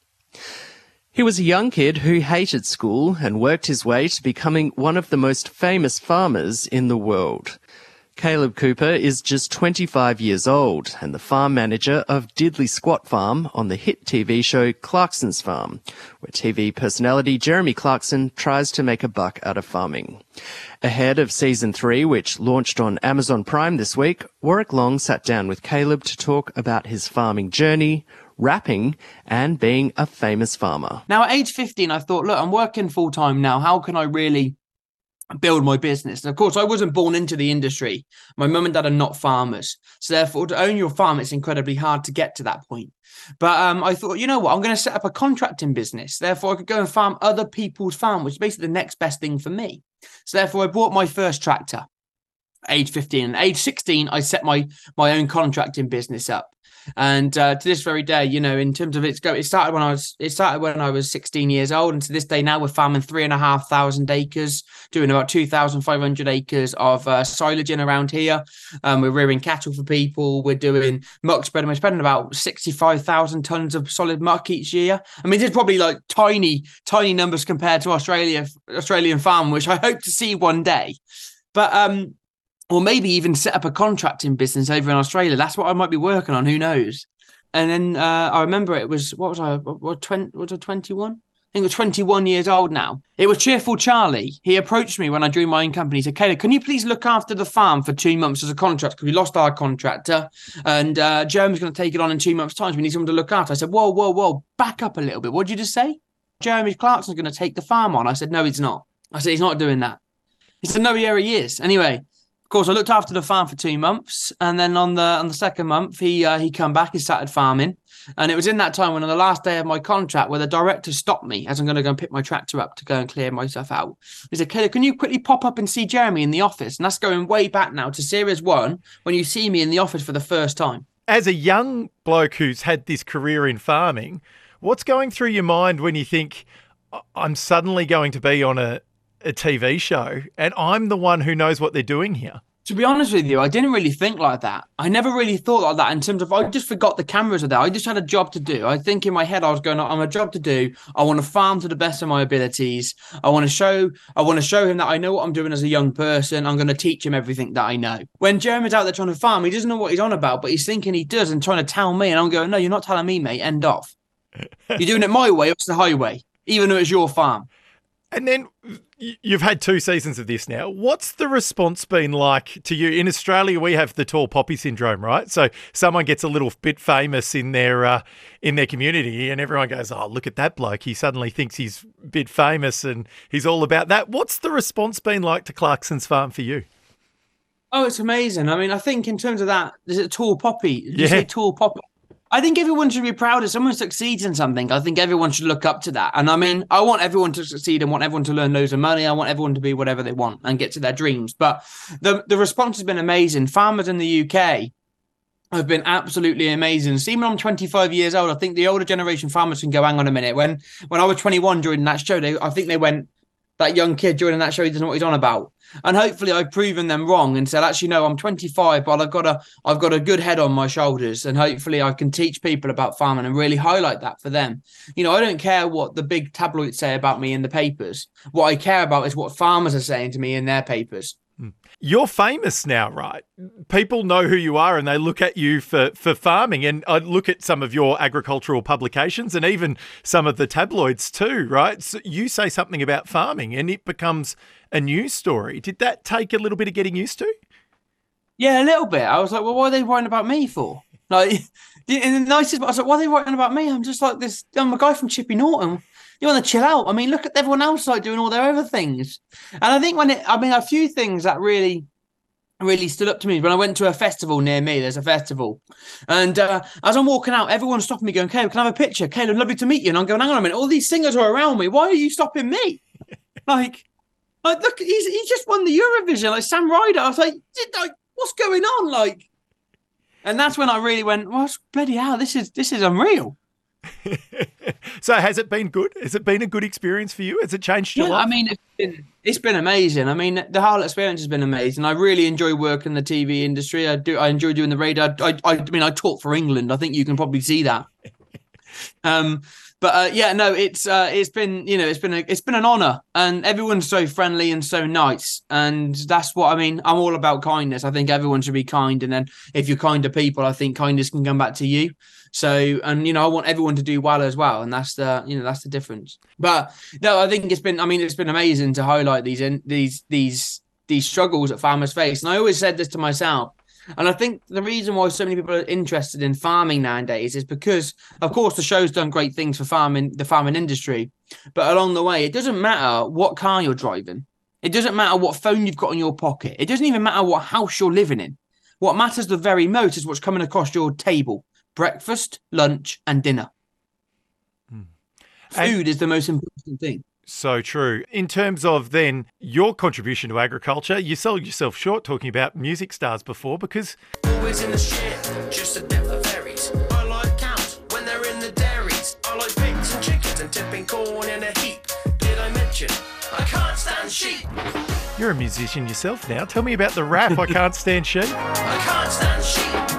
He was a young kid who hated school and worked his way to becoming one of the most famous farmers in the world. Caleb Cooper is just twenty-five years old and the farm manager of Diddley Squat Farm on the hit T V show Clarkson's Farm, where T V personality Jeremy Clarkson tries to make a buck out of farming. Ahead of season three, which launched on Amazon Prime this week, Warwick Long sat down with Caleb to talk about his farming journey, rapping, and being a famous farmer. Now, at age fifteen, I thought, look, I'm working full time now. How can I really build my business? And of course, I wasn't born into the industry. My mum and dad are not farmers. So therefore, to own your farm, it's incredibly hard to get to that point. But um, I thought, you know what, I'm going to set up a contracting business. Therefore, I could go and farm other people's farm, which is basically the next best thing for me. So therefore, I bought my first tractor at age fifteen. And at age sixteen, I set my, my own contracting business up. And uh, to this very day, you know, in terms of its go, it started when I was it started when I was sixteen years old, and to this day now we're farming three and a half thousand acres, doing about two thousand five hundred acres of uh, silaging around here. Um, we're rearing cattle for people. We're doing muck spreading. We're spreading about sixty-five thousand tons of solid muck each year. I mean, this is probably like tiny, tiny numbers compared to Australia, Australian farm, which I hope to see one day. But um. Or maybe even set up a contracting business over in Australia. That's what I might be working on. Who knows? And then uh, I remember it was, what was I, what, twenty, was I twenty-one? I think I was twenty-one years old now. It was Cheerful Charlie. He approached me when I joined my own company. He said, Caleb, can you please look after the farm for two months as a contract? Because we lost our contractor and uh, Jeremy's going to take it on in two months' time. So we need someone to look after. I said, whoa, whoa, whoa, back up a little bit. What did you just say? Jeremy Clarkson's going to take the farm on. I said, no, he's not. I said, he's not doing that. He said, no, yeah, he is. Anyway. Of course, I looked after the farm for two months, and then on the on the second month, he uh, he come back, he started farming, and it was in that time when on the last day of my contract, where the director stopped me as I'm going to go and pick my tractor up to go and clear myself out. He said, Caleb, can you quickly pop up and see Jeremy in the office? And that's going way back now to Series One, when you see me in the office for the first time. As a young bloke who's had this career in farming, what's going through your mind when you think, I'm suddenly going to be on a a T V show and I'm the one who knows what they're doing here? To be honest with you, I didn't really think like that. I never really thought like that in terms of, I just forgot the cameras are there. I just had a job to do. I think in my head, I was going, I'm a job to do. I want to farm to the best of my abilities. I want to show, I want to show him that I know what I'm doing as a young person. I'm going to teach him everything that I know. When Jeremy's out there trying to farm, he doesn't know what he's on about, but he's thinking he does and trying to tell me. And I'm going, no, you're not telling me, mate. End off. You're doing it my way or it's the highway, even though it's your farm. And then you've had two seasons of this now. What's the response been like to you? In Australia, we have the tall poppy syndrome, right? So someone gets a little bit famous in their uh, in their community and everyone goes, oh, look at that bloke. He suddenly thinks he's a bit famous and he's all about that. What's the response been like to Clarkson's Farm for you? Oh, it's amazing. I mean, I think in terms of that, is it tall poppy? Did yeah. you say tall poppy? I think everyone should be proud if someone succeeds in something. I think everyone should look up to that. And I mean, I want everyone to succeed and want everyone to learn loads of money. I want everyone to be whatever they want and get to their dreams. But the, the response has been amazing. Farmers in the U K have been absolutely amazing. See, when I'm twenty-five years old, I think the older generation farmers can go, hang on a minute. When when I was twenty-one during that show, they, I think they went, that young kid joining that show, he doesn't know what he's on about. And hopefully I've proven them wrong and said, actually, no, I'm twenty-five, but I've got a, I've got a good head on my shoulders. And hopefully I can teach people about farming and really highlight that for them. You know, I don't care what the big tabloids say about me in the papers. What I care about is what farmers are saying to me in their papers. You're famous now, right? People know who you are and they look at you for, for farming. And I look at some of your agricultural publications and even some of the tabloids too, right? So you say something about farming and it becomes a news story. Did that take a little bit of getting used to? Yeah, a little bit. I was like, well, what are they writing about me for? Like, in the nicest, I was like, what are they writing about me? I'm just like this, I'm a guy from Chippy Norton. You want to chill out. I mean, look at everyone else like doing all their other things. And I think when it, I mean, a few things that really, really stood up to me when I went to a festival near me. There's a festival. And uh, as I'm walking out, everyone's stopping me going, Caleb, can I have a picture? Caleb, lovely to meet you. And I'm going, hang on a minute. All these singers are around me. Why are you stopping me? like, like, look, he's, he just won the Eurovision, like Sam Ryder. I was like, like, what's going on? Like, and that's when I really went, well, bloody hell, this is, this is unreal. So has it been good? Has it been a good experience for you? Has it changed your yeah, life? I mean, it's been, it's been amazing. I mean, the whole experience has been amazing. I really enjoy working in the T V industry. I do. I enjoy doing the radio. I, I, I mean, I talk for England. I think you can probably see that. Um, but uh, yeah, no, it's uh, it's been you know it's been a, it's been an honour, and everyone's so friendly and so nice, and that's what I mean. I'm all about kindness. I think everyone should be kind, and then if you're kind to people, I think kindness can come back to you. So, and, you know, I want everyone to do well as well. And that's the, you know, that's the difference. But no, I think it's been, I mean, it's been amazing to highlight these, these, these, these struggles that farmers face. And I always said this to myself. And I think the reason why so many people are interested in farming nowadays is because, of course, the show's done great things for farming, the farming industry. But along the way, it doesn't matter what car you're driving. It doesn't matter what phone you've got in your pocket. It doesn't even matter what house you're living in. What matters the very most is what's coming across your table. Breakfast, lunch, and dinner. Mm. Food and is the most important thing. So true. In terms of then your contribution to agriculture, you sold yourself short talking about music stars before because... Always in the shit, just a depth of berries. I like cows when they're in the dairies. I like pigs and chickens and tipping corn in a heap. Did I mention I can't stand sheep? You're a musician yourself now. Tell me about the rap, I Can't Stand Sheep. I can't stand sheep.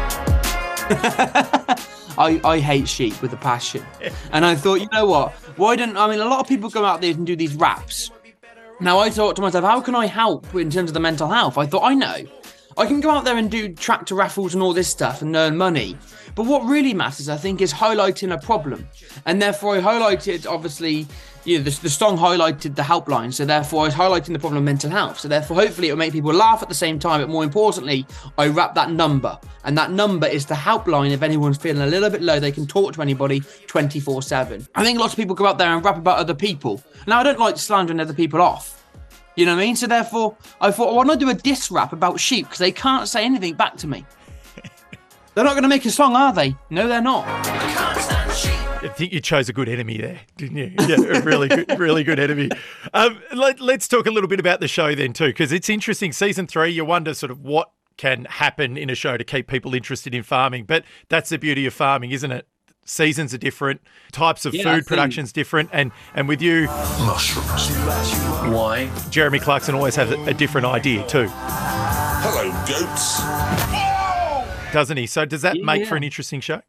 I, I hate sheep with a passion. And I thought, you know what? Why don't, I mean, a lot of people go out there and do these raps. Now, I thought to myself, how can I help in terms of the mental health? I thought, I know. I can go out there and do tractor raffles and all this stuff and earn money. But what really matters, I think, is highlighting a problem. And therefore, I highlighted, obviously, you know, the, the song highlighted the helpline. So therefore, I was highlighting the problem of mental health. So therefore, hopefully, it will make people laugh at the same time. But more importantly, I wrap that number. And that number is the helpline. If anyone's feeling a little bit low, they can talk to anybody twenty-four seven. I think lots of people go out there and rap about other people. Now, I don't like slandering other people off. You know what I mean? So therefore, I thought, why don't I do a diss rap about sheep? Because they can't say anything back to me. They're not going to make a song, are they? No, they're not. I can't stand sheep. I think you chose a good enemy there, didn't you? Yeah, a really good, really good enemy. Um, let, let's talk a little bit about the show then too, because it's interesting. Season three, you wonder sort of what can happen in a show to keep people interested in farming. But that's the beauty of farming, isn't it? Seasons are different, types of yeah, food production's different, and and with you, mushrooms. Why? Jeremy Clarkson always has a, a different idea too. Hello, goats. Doesn't he? So does that Yeah. make for an interesting show?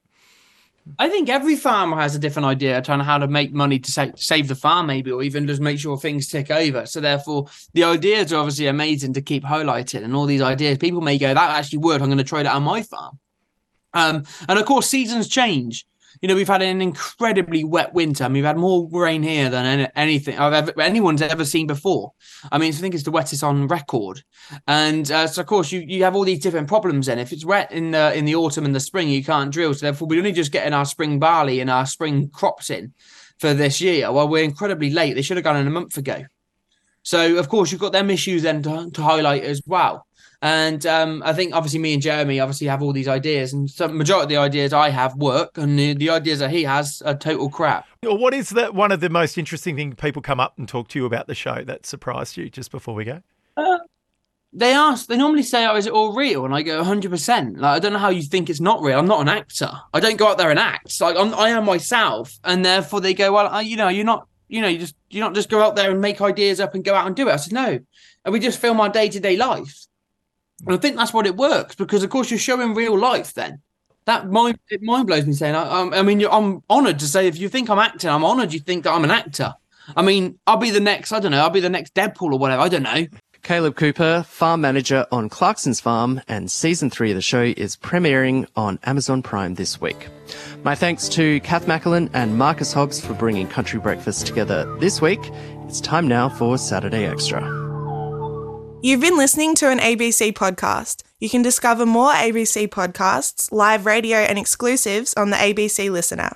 I think every farmer has a different idea trying how to make money to save, save the farm, maybe, or even just make sure things tick over. So therefore, the ideas are obviously amazing to keep highlighted, and all these ideas, people may go, that actually worked, I'm going to try that on my farm. Um, and of course, seasons change. You know, we've had an incredibly wet winter. I mean, we've had more rain here than any, anything I've ever, anyone's ever seen before. I mean, I think it's the wettest on record. And uh, so, of course, you, you have all these different problems then. If it's wet in the, in the autumn and the spring, you can't drill. So therefore, we're only just getting our spring barley and our spring crops in for this year. Well, we're incredibly late. They should have gone in a month ago. So, of course, you've got them issues then to, to highlight as well. And um, I think obviously me and Jeremy obviously have all these ideas, and some majority of the ideas I have work, and the, the ideas that he has are total crap. What is that one of the most interesting things people come up and talk to you about the show that surprised you just before we go? Uh, they ask, they normally say, "Oh, is it all real?" And I go, one hundred percent. Like, I don't know how you think it's not real. I'm not an actor. I don't go out there and act. Like, I'm, I am myself, and therefore they go, "Well, uh, you know, you're not, you know, you just, you not just go out there and make ideas up and go out and do it." I said, "No," and we just film our day to day life. And I think that's what it works, because of course you're showing real life. Then that mind it mind blows me saying, I, I mean, you're, I'm honoured to say, if you think I'm acting, I'm honoured you think that I'm an actor. I mean, I'll be the next, I don't know, I'll be the next Deadpool or whatever. I don't know. Caleb Cooper, farm manager on Clarkson's Farm, and season three of the show is premiering on Amazon Prime this week. My thanks to Kath Macklin and Marcus Hobbs for bringing Country Breakfast together this week. It's time now for Saturday Extra. You've been listening to an A B C podcast. You can discover more A B C podcasts, live radio and exclusives on the A B C Listen app.